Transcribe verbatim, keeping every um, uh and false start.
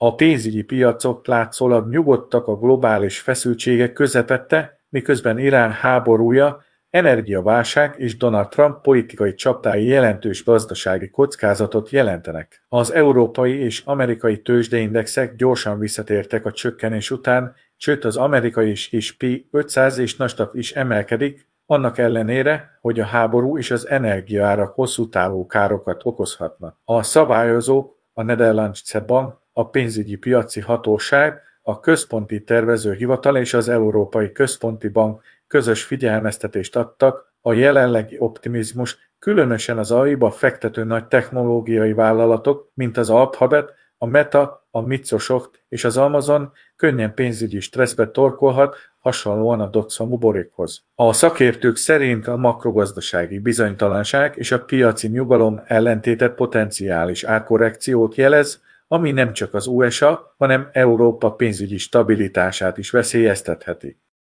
A pénzügyi piacok látszólag nyugodtak a globális feszültségek közepette, miközben Irán háborúja, energiaválság és Donald Trump politikai csapdái jelentős gazdasági kockázatot jelentenek. Az európai és amerikai tőzsdeindexek gyorsan visszatértek a csökkenés után, sőt az amerikai és es and pé ötszáz és Nasdaq is emelkedik, annak ellenére, hogy a háború és az energiaárak hosszú távú károkat okozhatnak. A szabályozók, a Nederlandse Bank, a pénzügyi piaci hatóság, a Központi Tervezőhivatal és az Európai Központi Bank közös figyelmeztetést adtak, a jelenlegi optimizmus különösen az á i-ba fektető nagy technológiai vállalatok, mint az Alphabet, a Meta, a Microsoft és az Amazon könnyen pénzügyi stresszbe torkolhat, hasonlóan a dotcom buborékhoz. A szakértők szerint a makrogazdasági bizonytalanság és a piaci nyugalom ellentétet potenciális árkorrekciót jelez, ami nem csak az u es á, hanem Európa pénzügyi stabilitását is veszélyeztetheti.